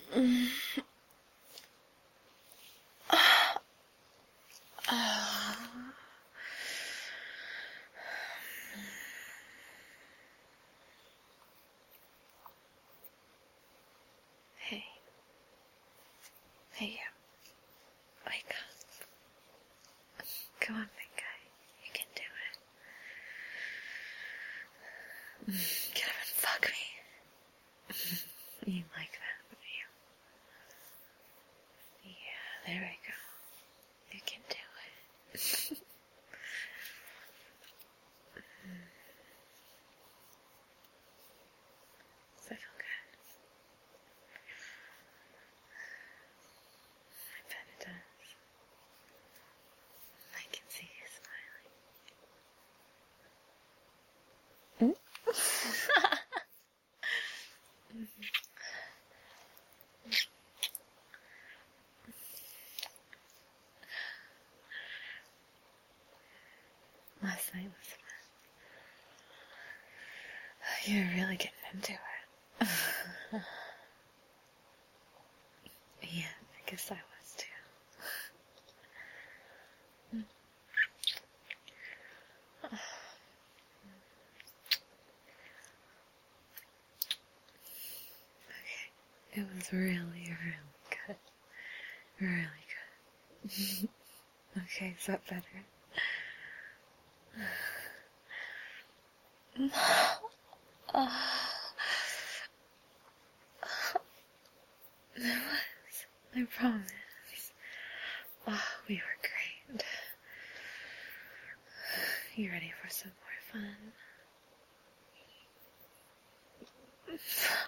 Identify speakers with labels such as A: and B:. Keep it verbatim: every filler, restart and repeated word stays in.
A: Mm. Hey. Hey, you. Wake up. Come on, big guy. You can do it. Get up and fuck me. You like that, don't you? Yeah, there we go. You can do it. Does that feel good? I bet it does. I can see you smiling. Last night was fun. You're really getting into it. Yeah, I guess I was too. Okay, it was really, really good. Really good. Okay, is that better? It was. I promise. Oh, we were great. You ready for some more fun?